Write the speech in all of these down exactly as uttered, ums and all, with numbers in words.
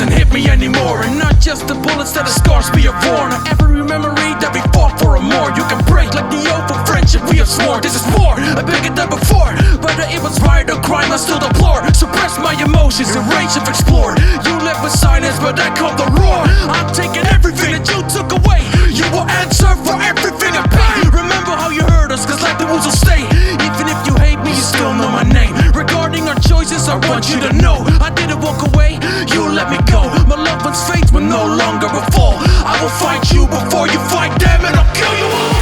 can't hit me anymore. And not just the bullets that the scars we have worn, or every memory that we fought for a more. You can break like the oath of friendship we have sworn. This is war, I bigger than before. Whether it was right or crime, I still deplore. Suppress my emotions, the rage of explored. You left with silence, but I called the roar. I'm taking everything that you took away. You will answer for everything I paid. Remember how you hurt us, cause like the wounds will stay. Even if you hate me, you still know my name. Regarding our choices, I want you to know I didn't walk away, you let me go. My loved one's fate will no longer a fall. I will fight you before you fight them, and I'll kill you all.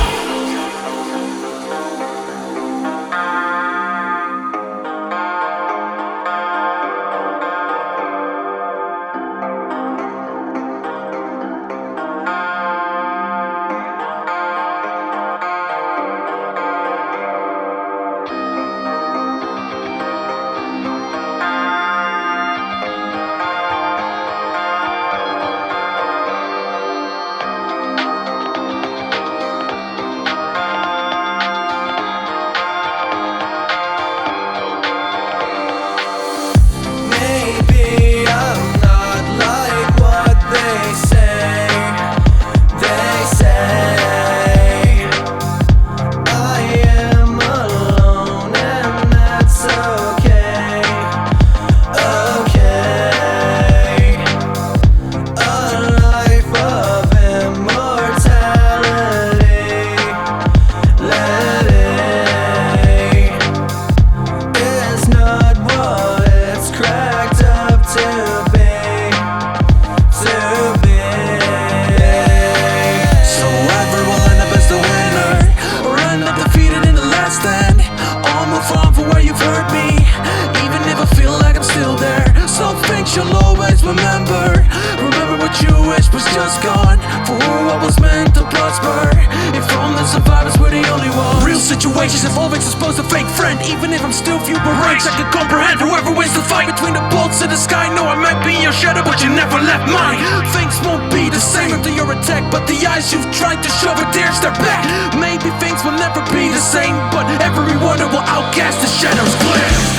You'll always remember. Remember what you wish was just gone, for what was meant to prosper. If from the survivors we're the only ones. Real situations have always exposed a fake friend. Even if I'm still few ranks, I can comprehend whoever wins the fight between the bolts in the sky. No, I might be your shadow, but you never left mine. Things won't be the same after your attack, but the eyes you've tried to show it dares stare back. Maybe things will never be the same, but every wonder will outcast the shadows glare.